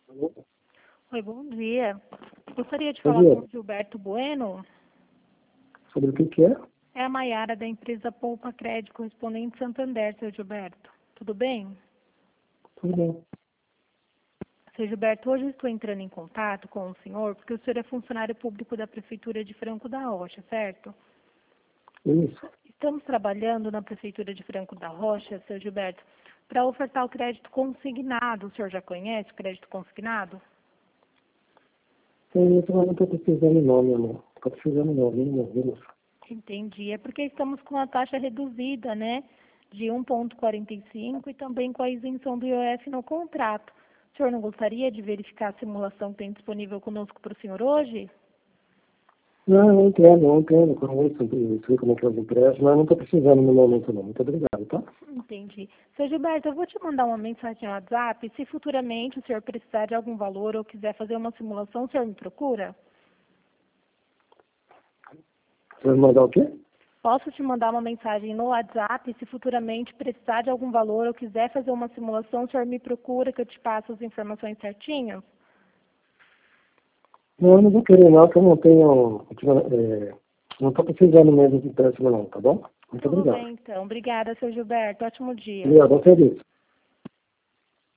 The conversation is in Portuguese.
Alô? Oi, bom dia. Gostaria de Bom falar dia. com o Gilberto Bueno. Sobre o que é? É a Maiara da empresa Poupa Crédito, correspondente Santander, seu Gilberto. Tudo bem? Tudo bem. Seu Gilberto, hoje eu estou entrando em contato com o senhor porque o senhor é funcionário público da Prefeitura de Franco da Rocha, certo? Isso. Estamos trabalhando na Prefeitura de Franco da Rocha, seu Gilberto, para ofertar o crédito consignado. O senhor já conhece o crédito consignado? Eu não estou precisando não, meu irmão. Estou precisando não, viu, meu Deus? Entendi. É porque estamos com a taxa reduzida, né? De 1,45 e também com a isenção do IOF no contrato. O senhor não gostaria de verificar a simulação que tem disponível conosco para o senhor hoje? Não, não entendo. Conheço, eu sei como é que é os empréstimos, mas não estou precisando no momento não. Muito obrigado, tá? Entendi. Seu Gilberto, eu vou te mandar uma mensagem no WhatsApp. Se futuramente o senhor precisar de algum valor ou quiser fazer uma simulação, o senhor me procura? Você vai mandar o quê? Posso te mandar uma mensagem no WhatsApp. Se futuramente precisar de algum valor ou quiser fazer uma simulação, o senhor me procura que eu te passo as informações certinhas? Não, eu não vou querer não, que eu não tenho... não estou precisando mesmo de empréstimo não, tá bom? Muito Tudo obrigado. bem, então. Obrigada, seu Gilberto. Ótimo dia. Obrigado, a serviço.